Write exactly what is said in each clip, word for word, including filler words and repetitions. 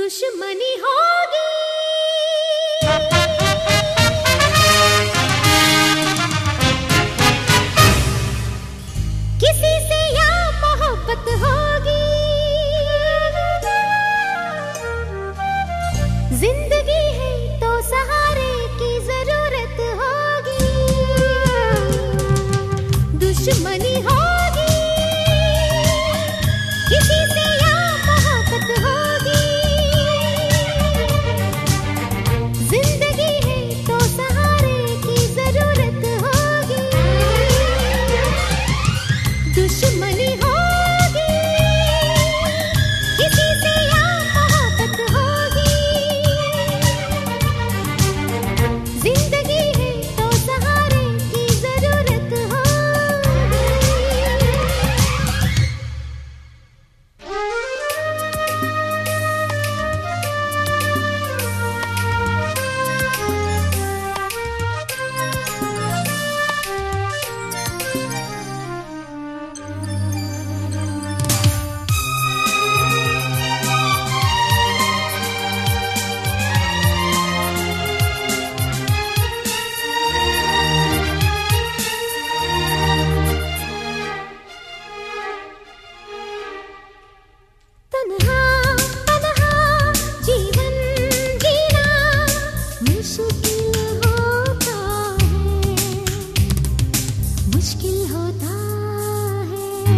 दुश्मनी होगी किसी से या मोहब्बत होगी, जिंदगी है तो सहारे की जरूरत होगी। दुश्मनी होगी किसी से या मोहब्बत होगी, जिंदगी है तो सहारे की जरूरत होगी। दुश्मनी होगी किसी से या मोहब्बत होगी, जिंदगी है तो सहारे की जरूरत होगी। तन्हा तन्हा जीवन जीना मुश्किल होता है, मुश्किल होता है।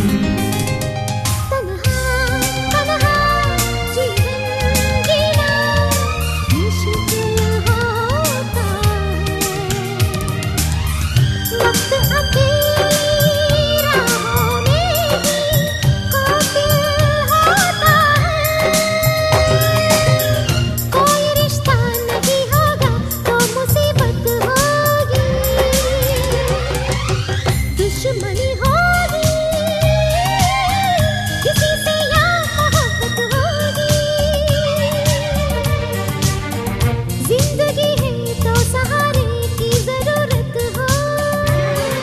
तन्हा तन्हा जीवन जीना मुश्किल होता है। वक्त अकेली राहों में भी कातिल होता है। कोई रिश्ता नहीं होगा तो मुसीबत होगी। दुश्मनी होगी किसी से या मोहब्बत होगी, जिंदगी है तो सहारे की जरूरत होगी।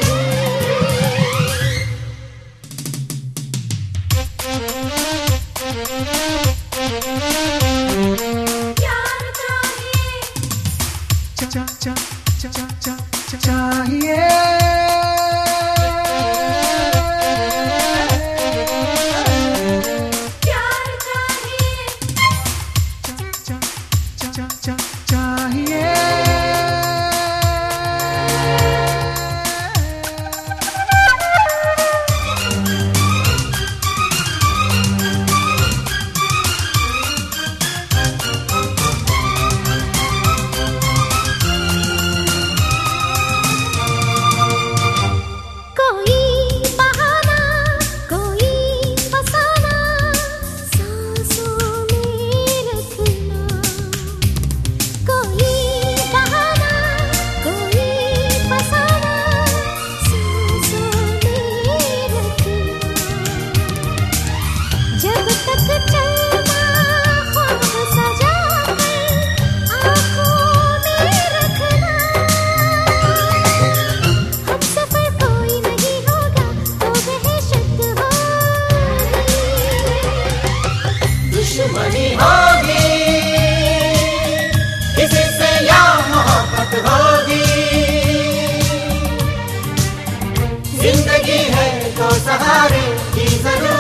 प्यार चाहिए चा चा चा चा चा चाहिए प्यार चाहिए चा चा चा चा चाहिए कोई बहाना कोई फसाना सांसों में रखना। कोई बहाना कोई फसाना सांसों में रखना। जब तक चलना ख्वाब सजा कर आँखों में रखना। हम सफर कोई नहीं होगा तो दहशत होगी। दुश्मनी होगी किसी से या मोहब्बत होगी, जिंदगी है तो सहारे की जरूरत